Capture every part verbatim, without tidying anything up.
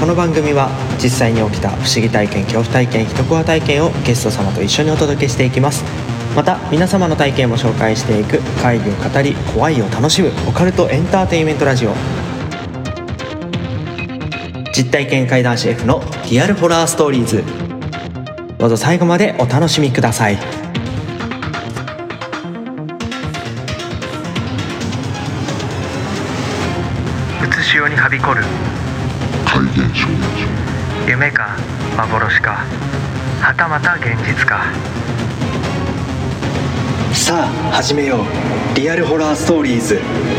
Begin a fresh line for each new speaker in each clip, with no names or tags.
この番組は実際に起きた不思議体験、恐怖体験、一コア体験をゲスト様と一緒にお届けしていきます。また皆様の体験も紹介していく怪異を語り怖いを楽しむオカルトエンターテインメントラジオ、実体験怪談師 F のリアルホラーストーリーズ。どうぞ最後までお楽しみください。
うつしおにはびこる
怪現象、
夢か幻か、はたまた現実か。
さあ始めよう、リアルホラーストーリーズ。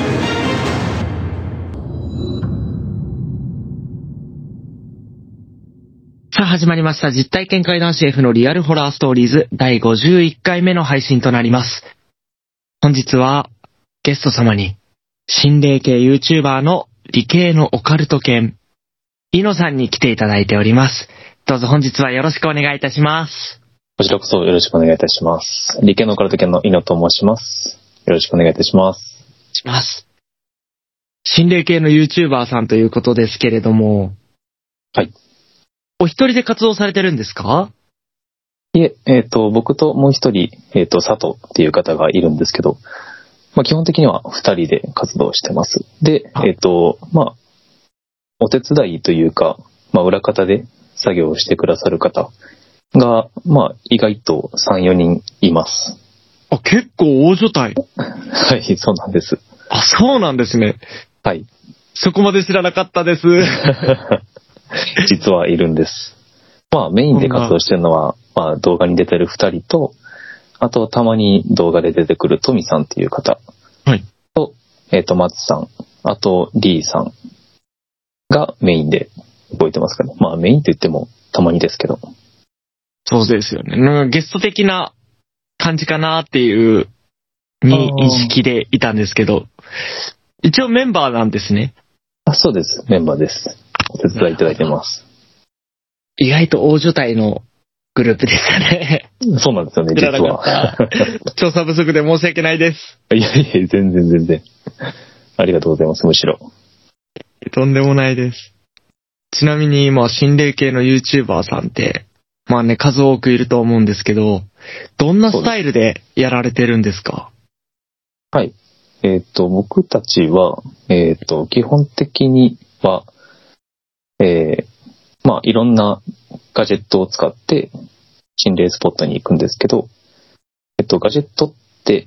さあ始まりました、実体験怪談師 F のリアルホラーストーリーズだいごじゅういっかいめの配信となります。本日はゲスト様に心霊系 YouTuber の理系のオカルト犬イノさんに来ていただいております。どうぞ本日はよろしくお願いいたします。
こちらこそよろしくお願いいたします。理系のオカルト犬のイノと申します。よろしくお願いいたします。
します。心霊系の YouTuber さんということですけれども、
はい。
お一人で活動されてるんですか？
いえ、えっと、僕ともう一人、えっと、佐藤っていう方がいるんですけど、まあ基本的には二人で活動してます。で、えっと、まあ、お手伝いというか、まあ裏方で作業をしてくださる方が、まあ意外とさん、よにんいます。
あ、結構大所帯。
はい、そうなんです。
あ、そうなんですね。
はい。
そこまで知らなかったです。
実はいるんです。まあメインで活動してるのは、まあ動画に出てるふたりと、あとたまに動画で出てくるトミさんっていう方。
はい。
と、えっと、松さん、あとリーさんがメインで動いてますかね。まあメインと言ってもたまにですけど。
そうですよね。なんかゲスト的な感じかなっていうに認識でいたんですけど、一応メンバーなんですね。
あ、そうです。メンバーです。お手伝いいただいてます。
意外と大所帯のグループでしたね。
そうなんですよね、実は。
調査不足で申し訳ないです。
いやいや、全然全然。ありがとうございます、むしろ。
とんでもないです。ちなみに今、心霊系の YouTuber さんって、まあね、数多くいると思うんですけど、どんなスタイルでやられてるんですか？
はい。えっと、僕たちは、えっと、基本的には、えー、まあ、いろんなガジェットを使って心霊スポットに行くんですけど、えっと、ガジェットって、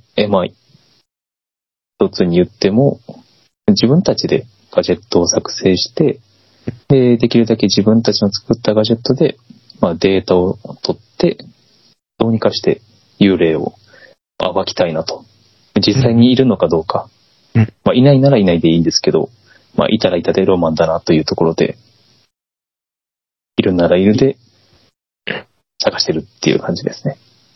え、まあ、一つに言っても、自分たちでガジェットを作成して、で、できるだけ自分たちの作ったガジェットで、まあ、データを取って、どうにかして幽霊を暴きたいなと。実際にいるのかどうか。
うん、
まあ、いないならいないでいいんですけど、まあ、いたらいたでロマンだなというところで、いるならいるで探してるっていう感じですね。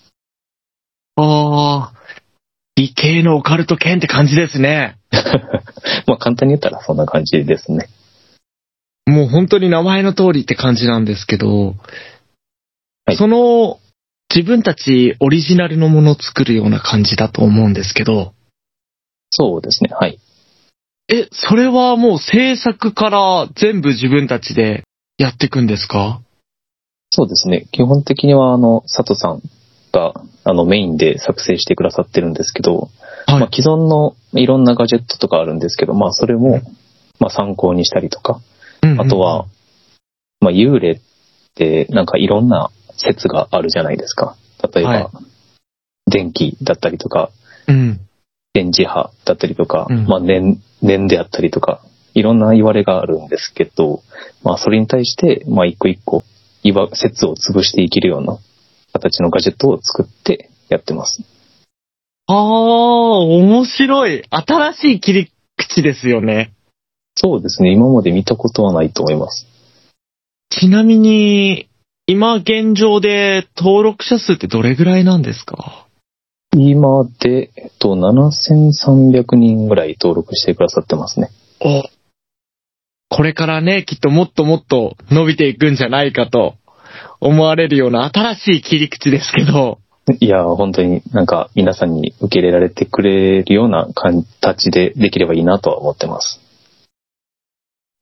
ああ、理系のオカルト犬って感じですね。
まあ簡単に言ったらそんな感じですね。
もう本当に名前の通りって感じなんですけど、はい、その自分たちオリジナルのものを作るような感じだと思うんですけど。
そうですね、はい。
え、それはもう制作から全部自分たちでやっていくんですか？
そうですね。基本的にはあの佐藤さんがあのメインで作成してくださってるんですけど、はい、まあ、既存のいろんなガジェットとかあるんですけど、まあそれもまあ参考にしたりとか、うんうんうん、あとはまあ幽霊ってなんかいろんな説があるじゃないですか。例えば、はい、電気だったりとか、うん、電磁波だったりとか、うん、まあ念念であったりとか。いろんな言われがあるんですけど、まあそれに対して、まあ一個一個、説を潰していけるような形のガジェットを作ってやってます。
ああ、面白い。新しい切り口ですよね。
そうですね。今まで見たことはないと思います。
ちなみに、今現状で登録者数ってどれぐらいなんですか？
今で、えっと、ななせんさんびゃくにんぐらい登録してくださってますね。
お、これからね、きっともっともっと伸びていくんじゃないかと思われるような新しい切り口ですけど。
いや、本当になんか皆さんに受け入れられてくれるような形でできればいいなとは思ってます。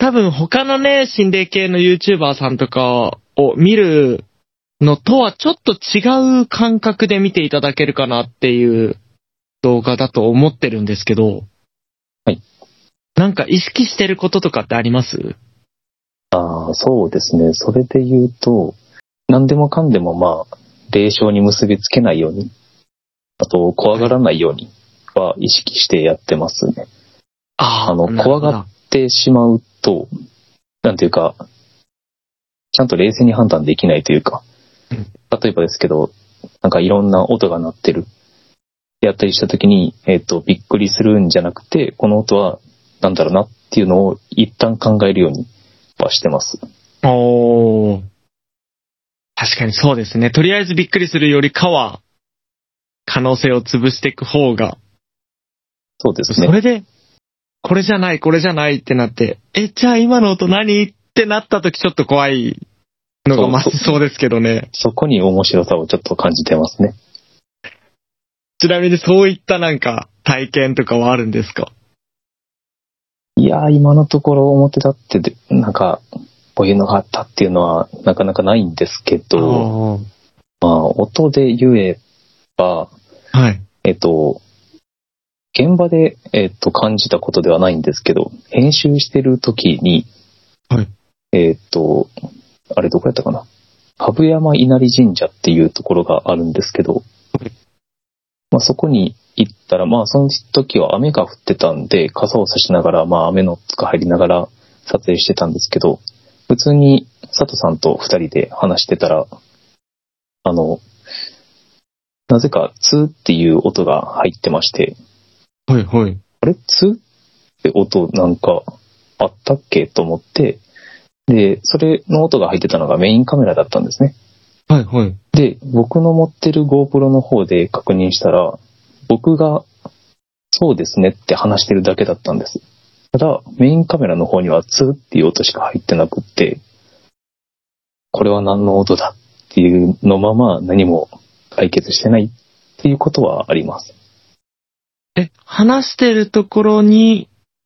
多分他のね、心霊系の YouTuber さんとかを見るのとはちょっと違う感覚で見ていただけるかなっていう動画だと思ってるんですけど。
はい。
なんか意識してることとかってあります？
ああ、そうですね。それで言うと、何でもかんでもまあ、霊障に結びつけないように、あと、怖がらないようには意識してやってますね。
ああ、
あの、怖がってしまうと、なんていうか、ちゃんと冷静に判断できないというか、例えばですけど、なんかいろんな音が鳴ってる。やったりしたときに、えっと、びっくりするんじゃなくて、この音はなんだろうなっていうのを一旦考えるようにはしてます。
おー。確かにそうですね。とりあえずびっくりするよりかは、可能性を潰していく方が。
そうですね。
それで、これじゃない、これじゃないってなって、え、じゃあ今の音何ってなった時ちょっと怖いのが増しそうですけどね。
そ, そこに面白さをちょっと感じてますね。
ちなみにそういったなんか体験とかはあるんですか？
いやー、今のところ表立ってで、なんか、こういうのがあったっていうのはなかなかないんですけど、まあ、音で言えば、
はい。
えっと、現場で、えっと、感じたことではないんですけど、編集してる時に、
はい。
えっと、あれどこやったかな？羽生山稲荷神社っていうところがあるんですけど、まあ、そこに行ったら、まあ、その時は雨が降ってたんで、傘を差しながら、まあ、雨の中入りながら撮影してたんですけど、普通に佐藤さんと二人で話してたら、あの、なぜかツーっていう音が入ってまして、
はいはい。
あれツーって音なんかあったっけと思って、で、それの音が入ってたのがメインカメラだったんですね。
はいはい。
で、僕の持ってる GoPro の方で確認したら、僕がそうですねって話してるだけだったんです。ただ、メインカメラの方にはツーっていう音しか入ってなくって、これは何の音だっていうのまま何も解決してないっていうことはあります。
え、話してるところに、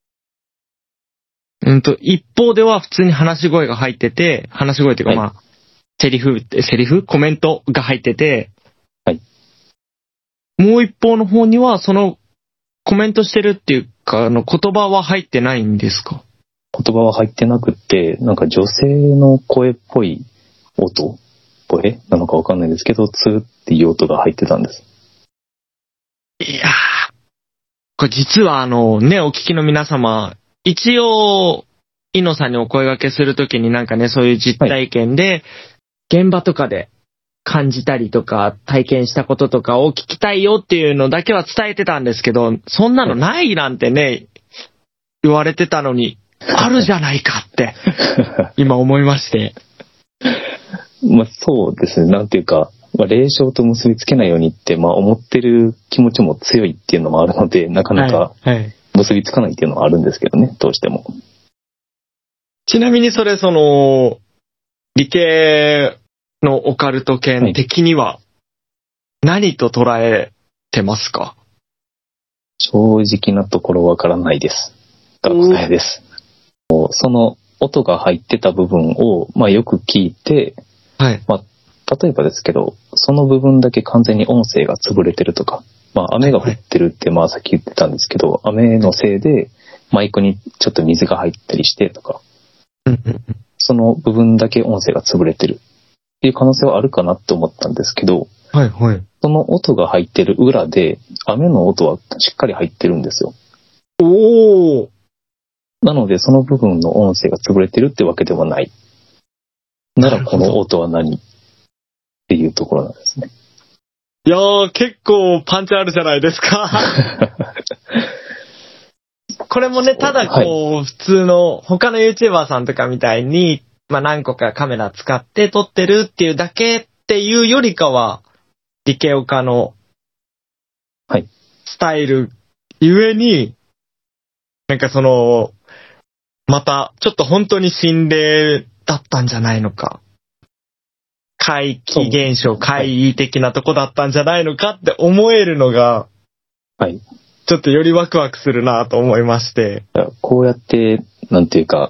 うんと、一方では普通に話し声が入ってて、話し声っていうか、はい、まあ、セリフ、セリフコメントが入ってて、
はい。
もう一方の方には、その、コメントしてるっていうか、あの、言葉は入ってないんですか？
言葉は入ってなくって、なんか女性の声っぽい音、声なのかわかんないですけど、ツーっていう音が入ってたんです。
いやー、これ実はあの、ね、お聞きの皆様、一応、イノさんにお声掛けするときになんかね、そういう実体験で、はい、現場とかで感じたりとか、体験したこととかを聞きたいよっていうのだけは伝えてたんですけど、そんなのないなんてね、言われてたのに、あるじゃないかって、今思いまして。
まあそうですね、なんていうか、まあ、霊障と結びつけないようにって、まあ思ってる気持ちも強いっていうのもあるので、なかなか結びつかないっていうのはあるんですけどね、どうしても。
ちなみにそれ、その、理系のオカルト圏的には、何と捉えてますか？はい、
正直なところわからないです。が答えです。その音が入ってた部分を、まあ、よく聞いて、
はい。
まあ、例えばですけど、その部分だけ完全に音声が潰れてるとか、まあ、雨が降ってるって、まあ、さっき言ってたんですけど、雨のせいでマイクにちょっと水が入ったりしてとか、その部分だけ音声が潰れてるっていう可能性はあるかなって思ったんですけど、
はいはい。
その音が入ってる裏で、雨の音はしっかり入ってるんですよ。
おー。
なので、その部分の音声が潰れてるってわけではない。なら、この音は何っていうところなんですね。
いやー、結構パンチあるじゃないですか。これもね、ただこう、はい、普通の他の YouTuber さんとかみたいに、まあ何個かカメラ使って撮ってるっていうだけっていうよりかは、理系オカのスタイルゆえに、なんかその、またちょっと本当に心霊だったんじゃないのか。怪奇現象、怪異的なとこだったんじゃないのかって思えるのが、
はい。
ちょっとよりワクワクするなと思いまして。
こうやって、なんていうか、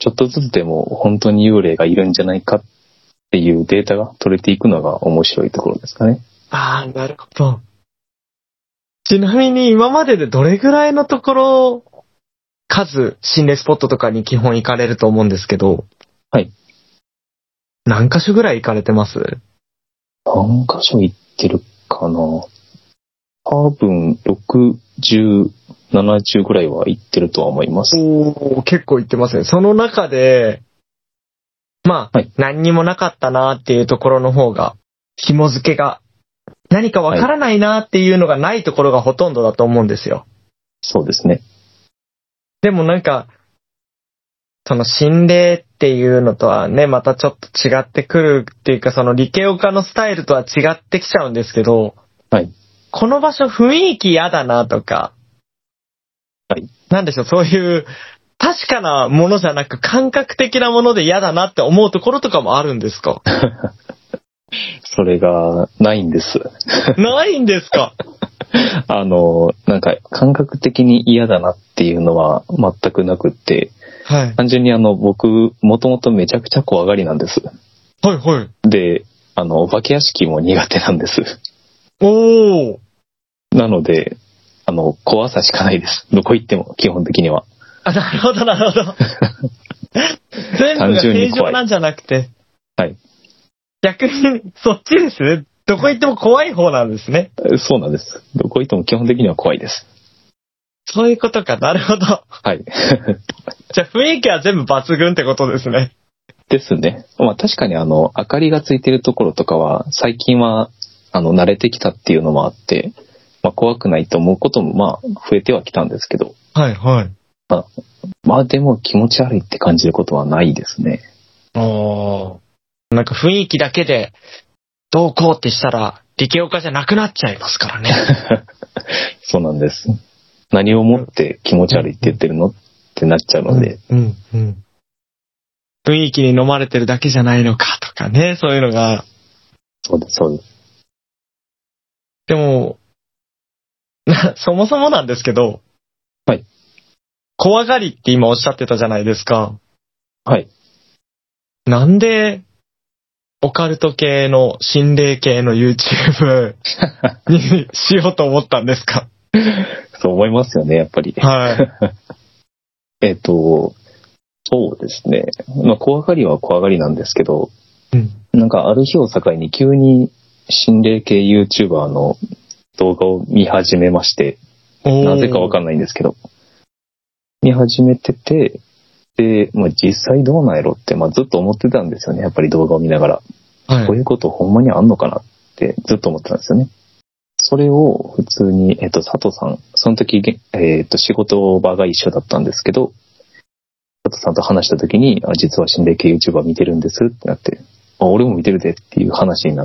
ちょっとずつでも本当に幽霊がいるんじゃないかっていうデータが取れていくのが面白いところですかね。
ああ、なるほど。ちなみに今まででどれぐらいのところ、数、心霊スポットとかに基本行かれると思うんですけど。
はい。
何箇所ぐらい行かれてます？
何箇所行ってるかな。多分、ろくじゅう、ななじゅうぐらいは行ってるとは思います。
おー、結構行ってますね。その中で、まあ、はい、何にもなかったなっていうところの方が、紐付けが、何かわからないなっていうのがないところがほとんどだと思うんですよ。
そうですね。
でもなんか、その心霊っていうのとはね、またちょっと違ってくるっていうか、その理系オカのスタイルとは違ってきちゃうんですけど、
はい。
この場所雰囲気嫌だなとか、
はい。
なんでしょう、そういう確かなものじゃなく感覚的なもので嫌だなって思うところとかもあるんですか？
それがないんです。
ないんですか？
あの、なんか感覚的に嫌だなっていうのは全くなくって、はい、単純にあの僕もともとめちゃくちゃ怖がりなんです。
はいはい。
で、あのお化け屋敷も苦手なんです。
おー。
なので、あの怖さしかないです。どこ行っても基本的には。
あ、なるほどなるほど。全部が正常なんじゃなくて。
はい。
逆にそっちですね。どこ行っても怖い方なんですね。
そうなんです。どこ行っても基本的には怖いです。
そういうことか、なるほど。
はい。
じゃあ雰囲気は全部抜群ってことですね。
ですね。まあ確かにあの、明かりがついてるところとかは、最近は、あの、慣れてきたっていうのもあって、まあ怖くないと思うこともまあ増えてはきたんですけど。
はいはい。
まあ、まあでも気持ち悪いって感じることはないですね。
ああ。なんか雰囲気だけで、どうこうってしたら、理系オカじゃなくなっちゃいますからね。
そうなんです。何をもって気持ち悪いって言ってるのってなっちゃうので、
うんうんうん、雰囲気に飲まれてるだけじゃないのかとかね、そういうのが。
そうですそうです。
でもそもそもなんですけど、
はい。
怖がりって今おっしゃってたじゃないですか。
はい。
なんでオカルト系の心霊系の YouTube にしようと思ったんですか？
そう思いますよね、やっぱり。
はい。
えっと、そうですね。まあ、怖がりは怖がりなんですけど、うん、なんかある日を境に急に心霊系 YouTuber の動画を見始めまして、なぜかわかんないんですけど、見始めてて、で、まあ、実際どうなんやろって、まあ、ずっと思ってたんですよね、やっぱり動画を見ながら。はい、こういうことほんまにあんのかなってずっと思ってたんですよね。それを普通に、えっと、佐藤さん、その時、えっと、仕事場が一緒だったんですけど、佐藤さんと話した時に、あ、実は心霊系 YouTuber 見てるんですってなって、あ、俺も見てるでっていう話になって、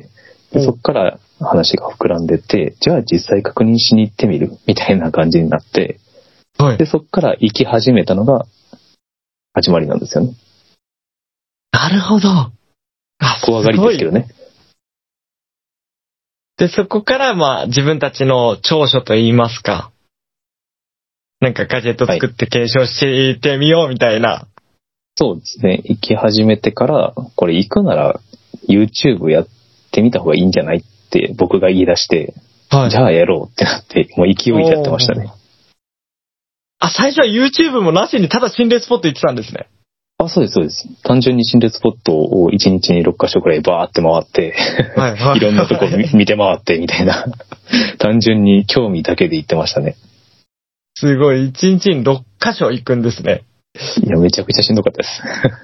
でそっから話が膨らんでて、じゃあ実際確認しに行ってみるみたいな感じになって、はい、で、そっから行き始めたのが始まりなんですよね。
なるほど。あ、
怖がりですけどね。
で、そこからまあ自分たちの長所といいますか、なんかガジェット作って継承していってみようみたいな。はい、
そうですね。行き始めてから、これ行くなら YouTube やってみた方がいいんじゃないって僕が言い出して、はい、じゃあやろうってなって、もう勢いでやってましたね。
あ、最初は YouTube もなしにただ心霊スポット行ってたんですね。
あ、そうです、そうです。単純に心霊スポットをいちにちにろっかしょくらいバーって回って、はいはい、いろんなとこ見て回ってみたいな、単純に興味だけで行ってましたね。
すごい、いちにちにろっかしょ行くんですね。
いや、めちゃくちゃしんどかったです。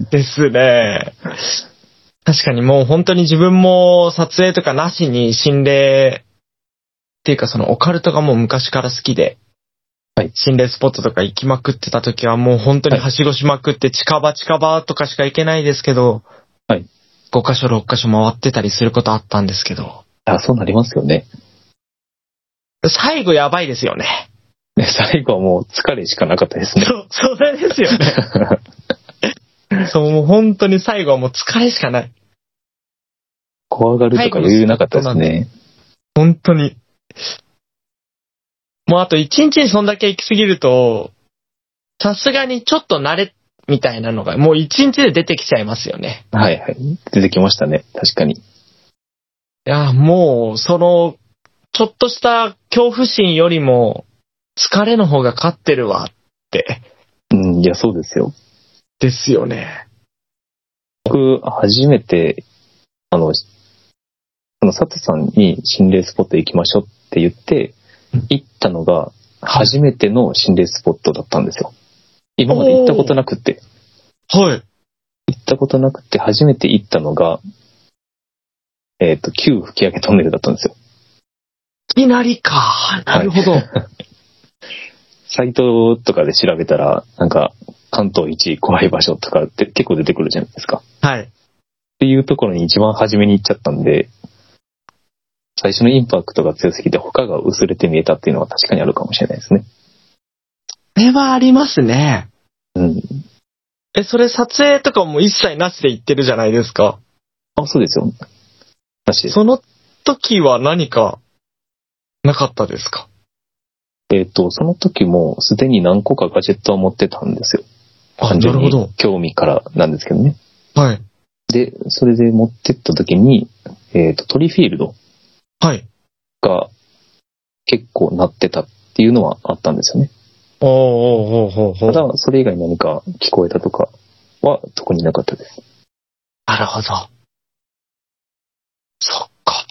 ですね。確かにもう本当に自分も撮影とかなしに心霊っていうかそのオカルトがもう昔から好きで、はい、心霊スポットとか行きまくってた時はもう本当にはしごしまくって近場近場とかしか行けないですけど、はい、ごかしょろっかしょ回ってたりすることあったんですけど。
あ、そうなりますよね。
最後やばいですよね。
最後はもう疲れしかなかったですね。
そう、それですよね。そう、もう本当に最後はもう疲れしかない。
怖がるとか余裕なかったですね。
本当に。もうあと一日にそんだけ行き過ぎると、さすがにちょっと慣れみたいなのがもう一日で出てきちゃいますよね。
はいはい。出てきましたね。確かに。い
や、もう、その、ちょっとした恐怖心よりも、疲れの方が勝ってるわって。
うん、いや、そうですよ。
ですよね。
僕、初めて、あの、あの、佐藤さんに心霊スポット行きましょうって言って、行ったのが、初めての心霊スポットだったんですよ。今まで行ったことなくて。
はい。
行ったことなくて、初めて行ったのが、えっと、旧吹き上げトンネルだったんですよ。
いきなりか。なるほど。はい、
サイトとかで調べたら、なんか、関東一怖い場所とかって結構出てくるじゃないですか。
はい。
っていうところに一番初めに行っちゃったんで、最初のインパクトが強すぎて他が薄れて見えたっていうのは確かにあるかもしれないですね。
それはありますね。
うん。
え、それ撮影とかも一切なしで行ってるじゃないですか。
あ、そうですよ。なしです。
その時は何かなかったですか？
えっと、その時もすでに何個かガジェットは持ってたんですよ。
あ、なるほど。
興味からなんですけどね。
はい。
で、それで持ってった時に、えっと、トリフィールド
はい。
が結構鳴ってたっていうのはあったんですよね。
おーおーおーおーおー。
ただ、それ以外に何か聞こえたとかは特になかったです。
なるほど。そっか。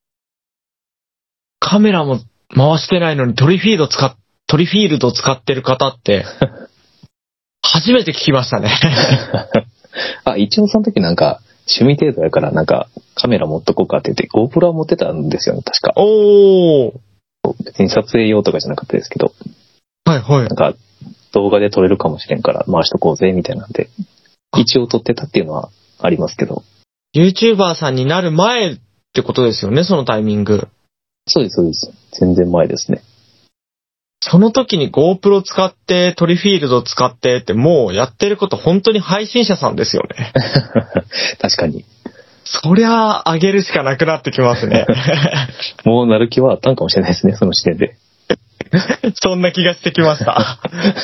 カメラも回してないのにトリフィールド使っ、トリフィールド使ってる方って、初めて聞きましたね。
あ、一応その時なんか、趣味程度やからなんかカメラ持っとこうかって言って GoPro は持ってたんですよね、確か。
おー。
別に撮影用とかじゃなかったですけど。
はいはい。
なんか動画で撮れるかもしれんから回しとこうぜみたいなんで、一応撮ってたっていうのはありますけど。
YouTuber さんになる前ってことですよね、そのタイミング。
そうです、そうです。全然前ですね。
その時に GoPro 使ってトリフィールド使ってってもうやってること本当に配信者さんですよね。
確かに。
そりゃあ上げるしかなくなってきますね。
もうなる気はあったんかもしれないですね、その時点で。
そんな気がしてきました。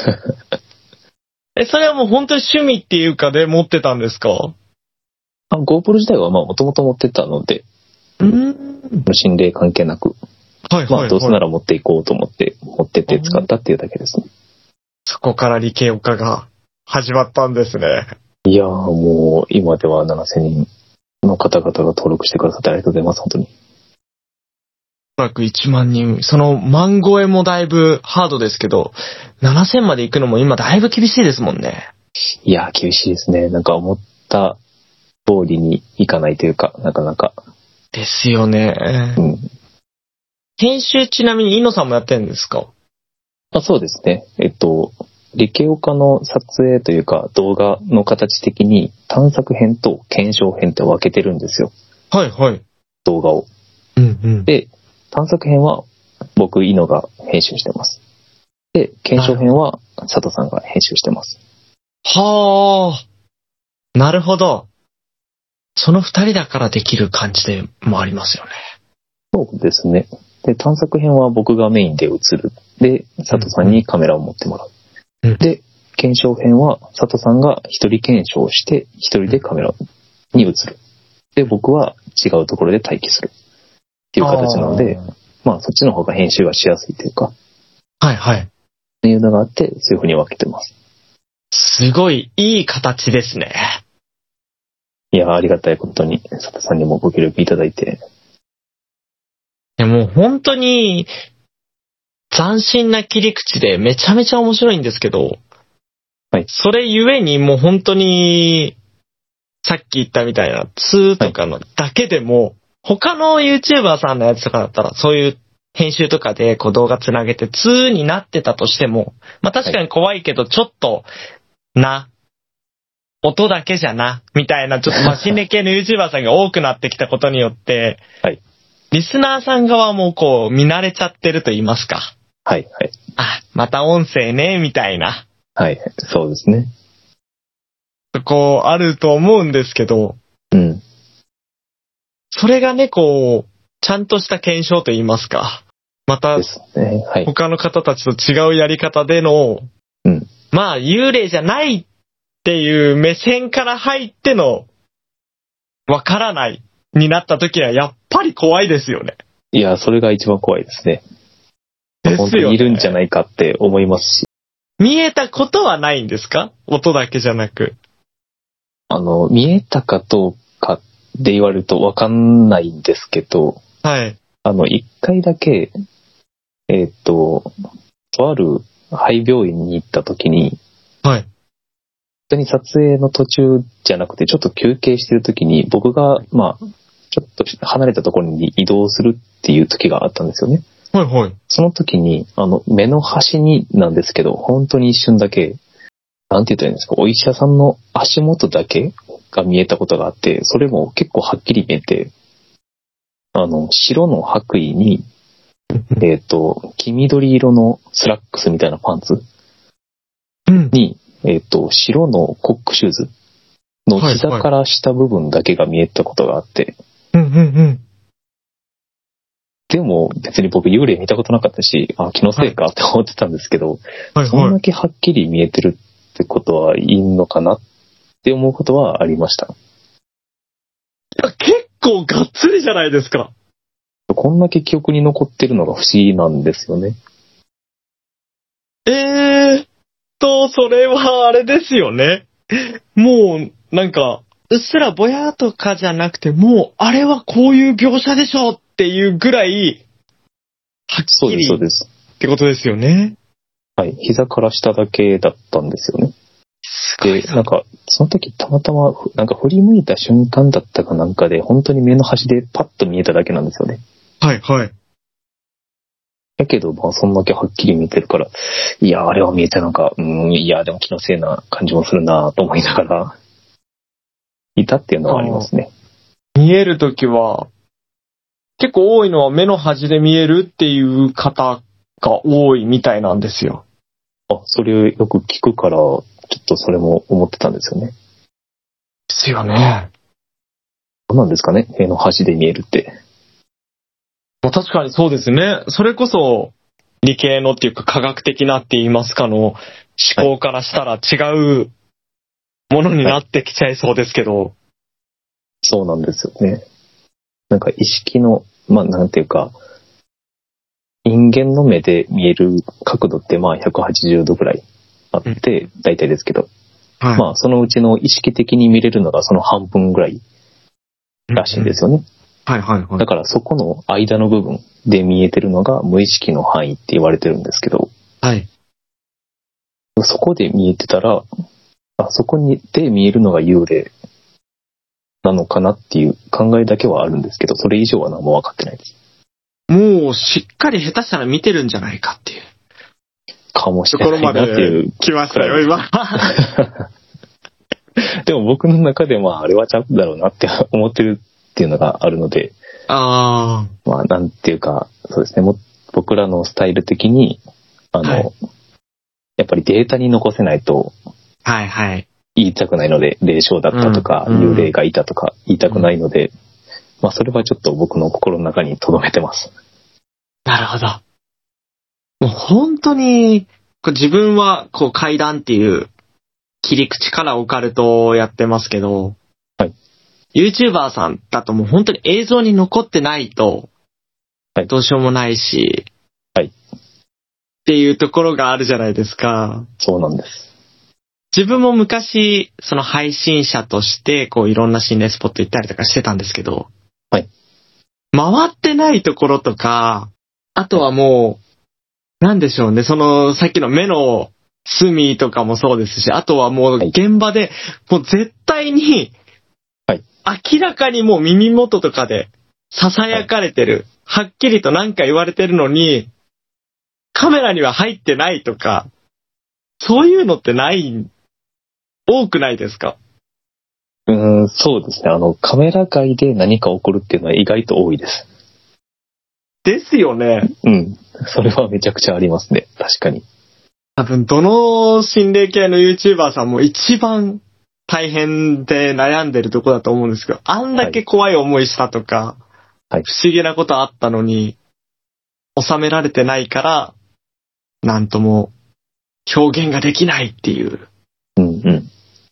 え、それはもう本当に趣味っていうかで持ってたんですか？
あ、GoPro 自体はまあもともと持ってたので、
うーん。
心霊関係なく。
はいはい、はい。
まあどうせなら持っていこうと思って持ってって使ったっていうだけですね。
そこから理系岡が始まったんですね。
いやーもう今ではななせんにんの方々が登録してくださってありがとうございます、本当に。
おそらくいちまんにん、その万超えもだいぶハードですけど、ななせんまで行くのも今だいぶ厳しいですもんね。
いやー厳しいですね。なんか思った通りにいかないというか、なかなか。
ですよね。うん。編集ちなみにイノさんもやってるんですか？
あ、そうですね。えっと、理系岡の撮影というか動画の形的に探索編と検証編って分けてるんですよ。
はいはい。
動画を。
うんうん。
で、探索編は僕、イノが編集してます。で、検証編は佐藤さんが編集してます。
はあ。なるほど。その二人だからできる感じでもありますよね。
そうですね。で、探索編は僕がメインで映る。で、佐藤さんにカメラを持ってもらう。うん、で、検証編は佐藤さんが一人検証して一人でカメラに映る。で、僕は違うところで待機する。っていう形なので、まあそっちの方が編集がしやすいというか。
はいはい。
っていうのがあって、そういう風に分けてます。
すごいいい形ですね。
いや、ありがたいことに佐藤さんにもご協力いただいて。
いやもう本当に斬新な切り口でめちゃめちゃ面白いんですけど、はい。それゆえにもう本当にさっき言ったみたいなツーとかのだけでも、はい、他の YouTuber さんのやつとかだったらそういう編集とかでこう動画つなげてツーになってたとしても、まあ確かに怖いけどちょっとな、音だけじゃな、みたいなちょっとまあ心霊系の YouTuber さんが多くなってきたことによって、はい。リスナーさん側もこう見慣れちゃってると言いますか。
はいはい。
あ、また音声ね、みたいな。
はい、そうですね。
こうあると思うんですけど。
うん。
それがね、こう、ちゃんとした検証と言いますか。また、ですね、はい、他の方たちと違うやり方での、うん、まあ幽霊じゃないっっていう目線から入ってのわからないになった時はやっぱり怖いですよね。
いや、それが一番怖いですね。
ですよね。
本当にいるんじゃないかって思いますし。
見えたことはないんですか？音だけじゃなく。
あの、見えたかどうかで言われるとわかんないんですけど、
はい。
あの、一回だけ、えっと、とある廃病院に行った時に、
はい。
本当に撮影の途中じゃなくて、ちょっと休憩してる時に、僕が、まあ、ちょっと離れたところに移動するっていう時があったんですよね。
はいはい。
その時に、あの、目の端になんですけど、本当に一瞬だけ、なんて言ったらいいんですか、お医者さんの足元だけが見えたことがあって、それも結構はっきり見えて、あの、白の白衣に、えっと、黄緑色のスラックスみたいなパンツに、えっと、白のコックシューズの膝から下部分だけが見えたことがあって、
うんうんうん。
でも別に僕幽霊見たことなかったし、あ、気のせいかって思ってたんですけど、
はいはい、
そんだけはっきり見えてるってことはいいのかなって思うことはありました。
結構がっつりじゃないですか。
こんだけ記憶に残ってるのが不思議なんですよね。
えーっと、それはあれですよね。もう、なんか、うっすらぼやとかじゃなくて、もう、あれはこういう描写でしょっていうぐらい、はっきり
そうです、そうです。
ってことですよね。
はい。膝から下だけだったんですよね。で、なんか、その時たまたま、なんか振り向いた瞬間だったかなんかで、本当に目の端でパッと見えただけなんですよね。
はい、はい。
だけど、まあ、そんだけはっきり見えてるから、いや、あれは見えたのか、うん、いや、でも気のせいな感じもするなと思いながら、いたっていうのはありますね。
見えるときは、結構多いのは目の端で見えるっていう方が多いみたいなんですよ。
あ、それをよく聞くから、ちょっとそれも思ってたんですよね。
ですよね。
どうなんですかね、目の端で見えるって。
確かにそうですね。それこそ理系のっていうか科学的なって言いますかの思考からしたら違うものになってきちゃいそうですけど。はい、
そうなんですよね。なんか意識の、まあなんていうか、人間の目で見える角度ってまあひゃくはちじゅうどぐらいあって、うん、大体ですけど、はい、まあそのうちの意識的に見れるのがその半分ぐらいらしいんですよね。うんうん、
はいはいはい。
だからそこの間の部分で見えてるのが無意識の範囲って言われてるんですけど、
はい。
そこで見えてたら、あそこにで見えるのが幽霊なのかなっていう考えだけはあるんですけど、それ以上は何も分かってないです。
もうしっかり下手したら見てるんじゃないかっていう。
かもしれないなっていう。
来ましたよ、今。
でも僕の中ではあれはちゃんとだろうなって思ってるっていうのがあるので、
ああ。
まあなんていうか、そうですね、も僕らのスタイル的に、あの、はい、やっぱりデータに残せないと、
はいはい。
言いたくないので、霊障だったとか、うんうん、幽霊がいたとか言いたくないので、うん、まあそれはちょっと僕の心の中に留めてます。
なるほど。もう本当に、自分はこう怪談っていう切り口からオカルトをやってますけど、
はい。
YouTuber さんだともう本当に映像に残ってないと、どうしようもないし、
はい。
っていうところがあるじゃないですか。
そうなんです。
自分も昔、その配信者として、こういろんな心霊スポット行ったりとかしてたんですけど、
はい。
回ってないところとか、あとはもう、なんでしょうね、その、さっきの目の隅とかもそうですし、あとはもう現場で、もう絶対に、
はい。
明らかにもう耳元とかで、囁かれてる、はい、はっきりと何か言われてるのに、カメラには入ってないとか、そういうのってない、多くないですか？
うーん、そうですね。あの、カメラ外で何か起こるっていうのは意外と多いです。
ですよね。
うん。それはめちゃくちゃありますね。確かに。
多分、どの心霊系の YouTuber さんも一番大変で悩んでるとこだと思うんですけど、あんだけ怖い思いしたとか、はい、不思議なことあったのに、収められてないから、なんとも表現ができないっていう。
うんうん。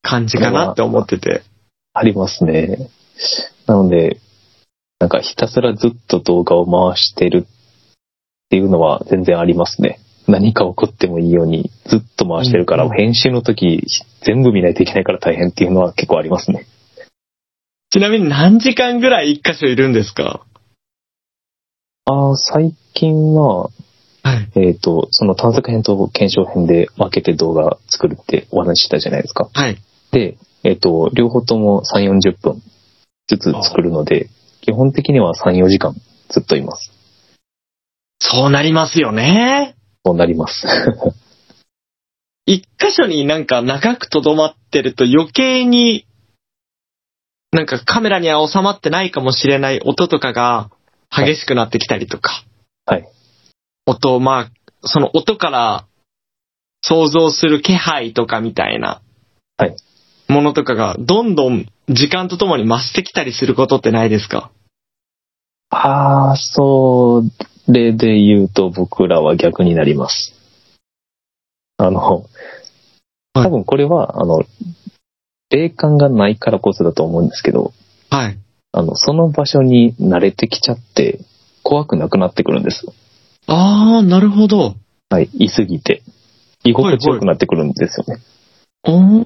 感じかなって思ってて。
ありますね。なので、なんかひたすらずっと動画を回してるっていうのは全然ありますね。何か起こってもいいようにずっと回してるから、うんうん、編集の時全部見ないといけないから大変っていうのは結構ありますね。
ちなみに何時間ぐらい一箇所いるんですか？
ああ、最近は、はい、えっと、その探索編と検証編で分けて動画作るってお話ししたじゃないですか。
はい。
で、えっと、両方ともさんじゅう、よんじゅっぷんずつ作るので、基本的にはさん、よじかんずっといます。
そうなりますよね。
そうなります。
一箇所になんか長くとどまってると余計になんかカメラには収まってないかもしれない音とかが激しくなってきたりとか。
はい。
音、まあ、その音から想像する気配とかみたいな。
はい。
ものとかがどんどん時間とともに増してきたりすることってないですか？
ああ、それで言うと僕らは逆になります。あの、多分これは、あの、霊感がないからこそだと思うんですけど、
はい。
あの、その場所に慣れてきちゃって怖くなくなってくるんです。
ああ、なるほど。
はい、居すぎて。居心地よくなってくるんですよね。
はいはい、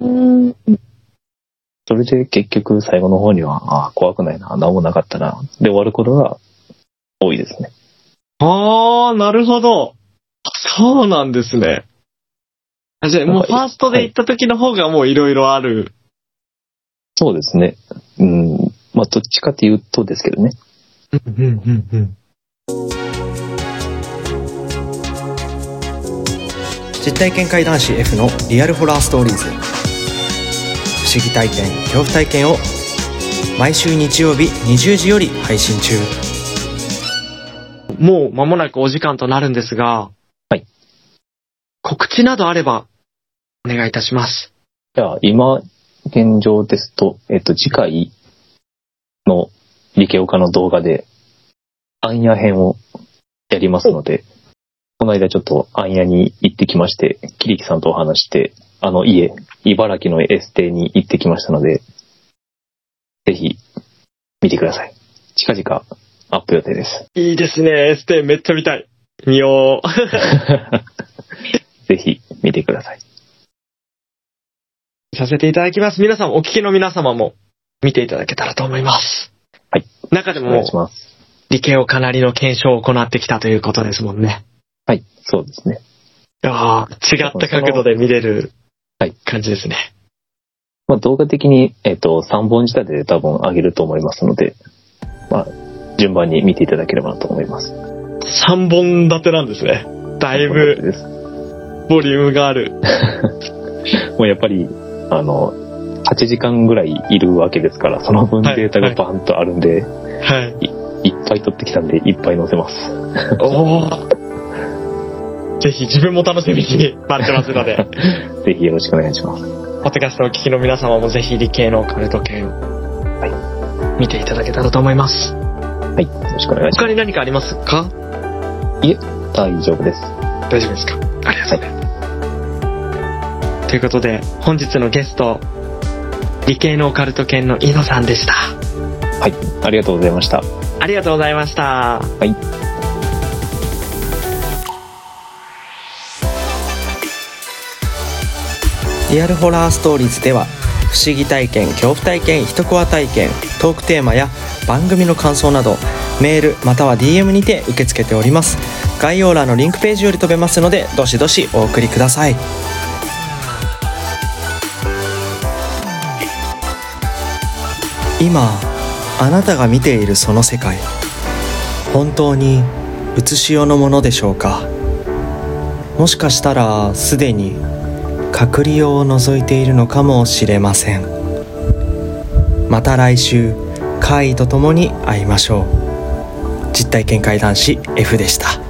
それで結局最後の方には、ああ、怖くないな、何もなかったな、で終わることが多いですね。
ああ、なるほど。そうなんですね。あ、じゃあもうファーストで行った時の方がもういろいろある。
そうですね。うん。まあ、どっちかっていうとですけどね。
うんうんうんうん。
実体験会男子 F のリアルホラーストーリーズ。不思議体験、恐怖体験を毎週日曜日にじゅうじより配信中。
もう間もなくお時間となるんですが、
はい。
告知などあればお願いいたします。
じゃあ今現状ですと、えっと次回の理系岡の動画でアンヤ編をやりますので、この間ちょっとアンヤに行ってきまして、キリキさんとお話して、あの家、茨城のエステに行ってきましたので、ぜひ見てください。近々アップ予定です。
いいですね、エステめっちゃ見たい。見よう。
ぜひ見てください。
させていただきます。皆さん、お聞きの皆様も見ていただけたらと思います。
はい。
中でも、理系をかなりの検証を行ってきたということですもんね。
はい、そうですね。
ああ、違った角度で見れる感じですね。
まあ、動画的に、えっと、さんぼん仕立てで多分上げると思いますので、まあ、順番に見ていただければなと思います。
さんぼん立てなんですね。だいぶ、ボリュームがある。
もうやっぱり、あの、はちじかんぐらいいるわけですから、その分データがバーンとあるんで、
はい。
い, いっぱい撮ってきたんで、いっぱい載せます。
おー。ぜひ自分も楽しみに待ってますので。
ぜひよろしくお願いします。
ポッドキャストをお聞きの皆様もぜひ理系のカルト系を、はい、見ていただけたらと思います。
はい。よろしくお願いします。
他に何かありますか？
いえ、大丈夫です。
大丈夫ですか？ありがとうございます。はい、ということで、本日のゲスト、理系のオカルト犬のイノさんでした。
はい。ありがとうございました。
ありがとうございました。
はい。
リアルホラーストーリーズでは不思議体験、恐怖体験、一コア体験、トークテーマや番組の感想などメールまたは ディーエム にて受け付けております。概要欄のリンクページより飛べますのでどしどしお送りください。今あなたが見ているその世界、本当に写し世のものでしょうか。もしかしたらすでに隔離用を覗いているのかもしれません。また来週怪異とともに会いましょう。実体験怪談師 F でした。